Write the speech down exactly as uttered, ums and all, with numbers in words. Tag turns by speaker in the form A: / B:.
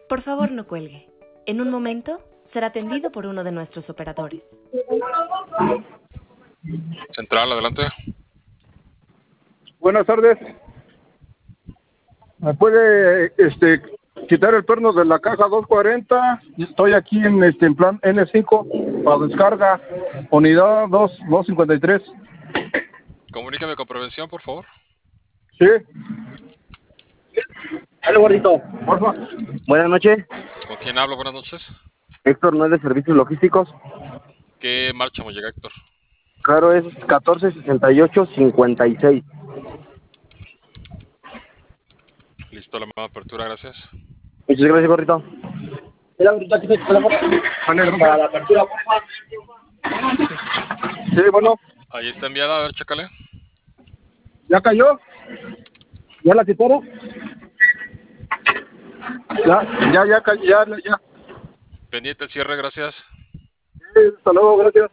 A: Por favor, no cuelgue. En un momento será atendido por uno de nuestros operadores.
B: Central, adelante.
C: Buenas tardes. ¿Me puede este, quitar el perno de la caja doscientos cuarenta? Estoy aquí en, este, en plan N cinco para descarga. Unidad dos, doscientos cincuenta y tres.
B: Comuníqueme con prevención, por favor.
C: Sí.
D: Hola, gordito.
C: Porfa.
D: Buenas noches.
B: ¿Con quién hablo? Buenas noches.
D: Héctor, ¿no es de servicios logísticos?
B: ¿Qué marcha me llega, Héctor?
D: Claro, es catorce sesenta y ocho cincuenta y seis.
B: Listo, la nueva apertura, gracias.
D: Muchas gracias, gordito. Mira, gordito, aquí está tu teléfono. Para la apertura, porfa.
C: Sí, bueno.
B: Ahí está enviada, a ver, chécale.
C: ¿Ya cayó? ¿Ya la quitaron? Ya, ya, ya, ya, ya.
B: Pendiente el cierre, gracias.
C: Sí, hasta luego, gracias.